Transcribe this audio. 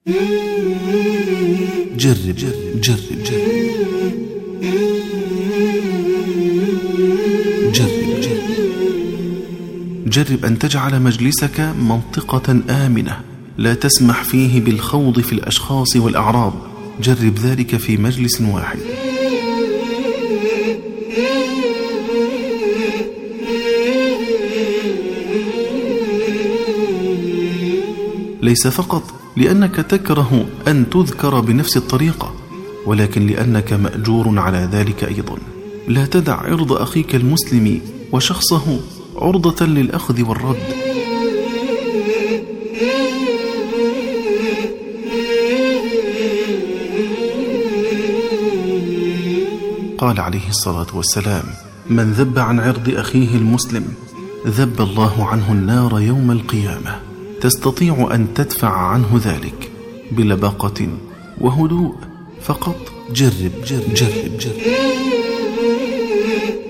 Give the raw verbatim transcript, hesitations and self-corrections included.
جرب جرب جرب جرب جرب جرب أن تجعل مجلسك منطقة آمنة لا تسمح فيه بالخوض في الأشخاص والأعراض. جرب ذلك في مجلس واحد. ليس فقط لأنك تكره أن تذكر بنفس الطريقة، ولكن لأنك مأجور على ذلك أيضا. لا تدع عرض أخيك المسلم وشخصه عرضة للأخذ والرد. قال عليه الصلاة والسلام: من ذب عن عرض أخيه المسلم ذب الله عنه النار يوم القيامة. تستطيع أن تدفع عنه ذلك بلباقة وهدوء فقط. جرب جرب جرب, جرب.